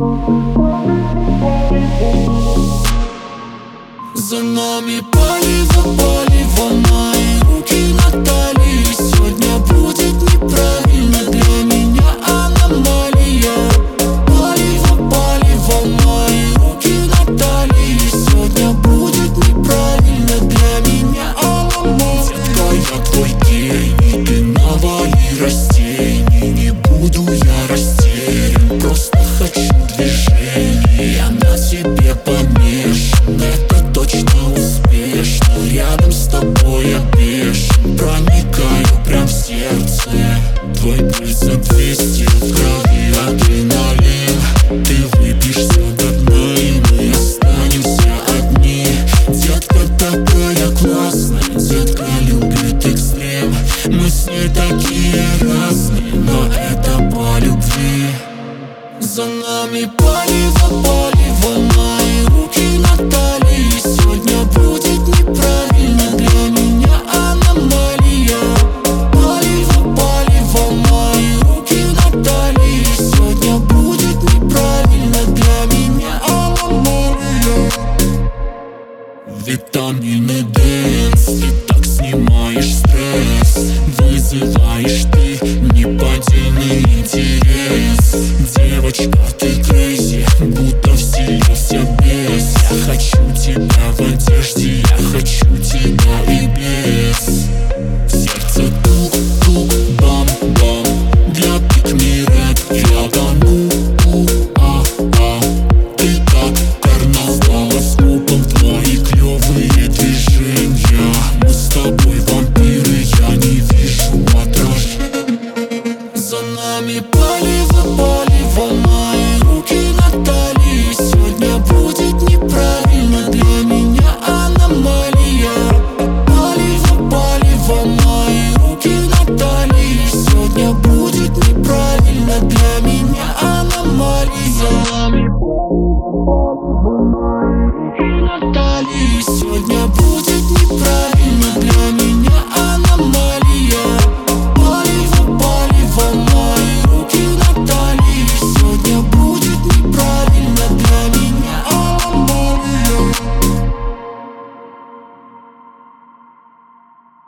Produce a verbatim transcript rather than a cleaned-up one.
За нами палево, палево, мои руки на талии. Сегодня будет неправильно, для меня аномалия. Палево, палево, мои руки на талии. Сегодня будет неправильно, для меня аномалия. Детка, я твой гений, ты навали растений. Не буду я растерян, просто хочу движений. Я на тебе помешан, это точно успешно. Рядом с тобой я бешен, проникаю прям в сердце. Твой пульс за двести, в крови адреналин. Ты выпьешь все до дна, и мы останемся одни. Детка такая классная, детка любит экстрем. Мы с ней такие разные, но это по любви. За нами палево, палево, мои руки на талии. Сегодня будет неправильно, для меня аномалия. Палево, палево, мои руки на талии. Сегодня будет неправильно, для меня аномалия. Витамин